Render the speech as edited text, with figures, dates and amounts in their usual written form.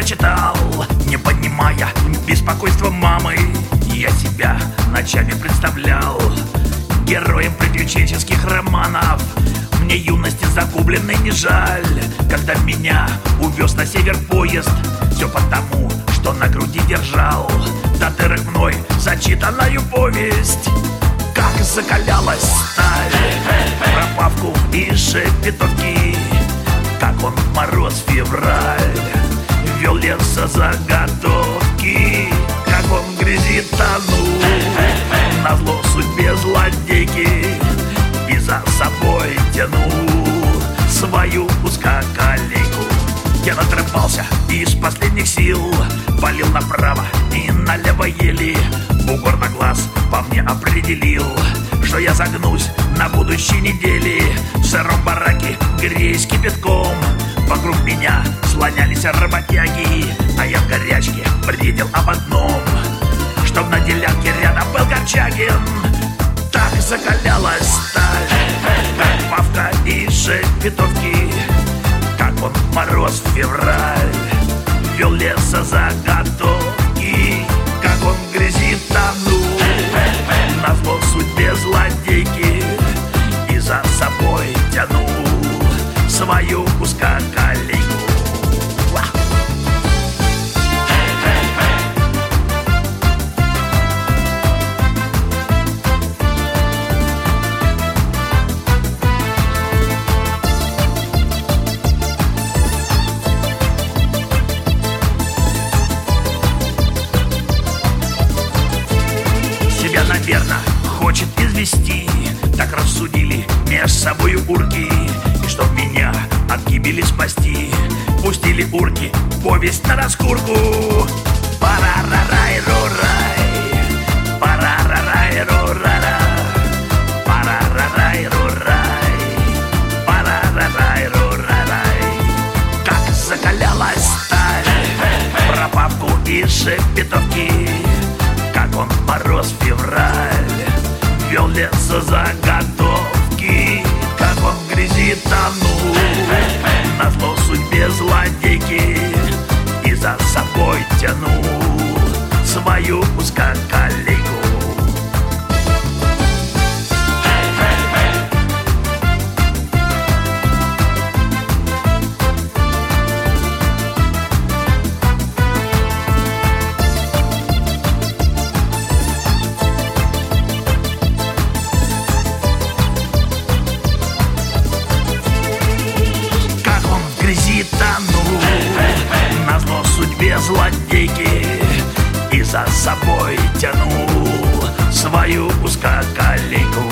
прочитал, не понимая беспокойства мамы. Я себя ночами представлял героем приключенческих романов. Мне юности загубленной не жаль, когда меня увез на север поезд. Все потому, что на груди держал до дырок мной зачитанную повесть. Как закалялась сталь про Павку и Шепетовки, как он в мороз февраль вел лесозаготовки, как он в грязи тонул назло судьбе злодейки и за собой тянул свою узкоколейку. Я надрывался из последних сил, валил направо и налево еле. Бугор на глаз по мне определил, что я загнусь на будущей неделе. В сыром бараке греясь кипятком, вокруг меня слонялись работяги, а я в горячке бредил об одном, чтоб на делянке рядом был Корчагин. Так закалялась сталь, как Павка и Шепетовки, как он в мороз февраль вел лесозаготовки, как он в грязи тонул назло судьбе злодейки и за собой тянул свою узкоколейку. Наверно, хочет извести, так рассудили меж собою урки. И чтоб меня от гибели спасти, пустили урки повесть на раскурку. Пара-ра-рай-ру-рай, пара-ра-рай-ру-ра-ра, пара-ра-рай-ру-рай, пара-ра-рай-ру-ра-рай. Как закалялась сталь про Павку и Шепетовки, как он в мороз февраль вел лесозаготовки, как он в грязи тонул назло судьбе злодейки и за собой тянул свою узкоколейку. Назло судьбе злодейки и за собой тянул свою узкоколейку.